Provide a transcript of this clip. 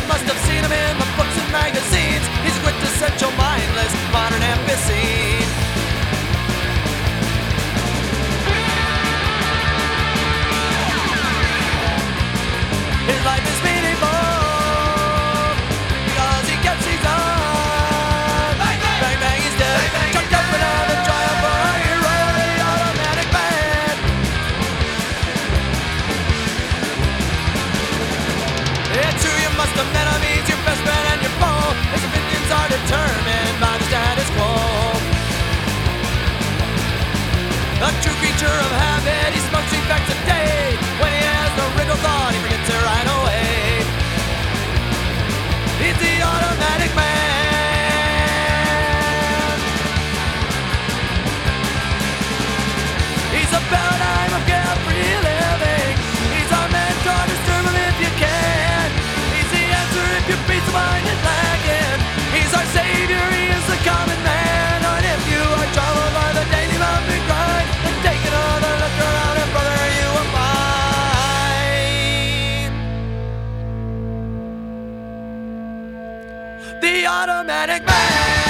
must have seen him in the books and magazines. He's a quintessential mindless modern NPC. His life is meaningful because he gets his own. Bang, bang, bang, bang, he's dead. Bang, bang, chucked up another trial for our hero, the automatic man. It's who you must have met him. He's your best friend and your foe. His opinions are determined by the status quo. A true creature of habit, he smokes 3 packs a day. When he has no wriggle thought, he forgets it right away. He's the automatic man. He's a paradigm of carefree living. He's our mentor, disturb him if you can. He's the answer if your peace of mind is lacking. He's our savior, he is the common man. And if you are troubled by the daily mountain grind, then take another look around and brother, you will find the automatic man.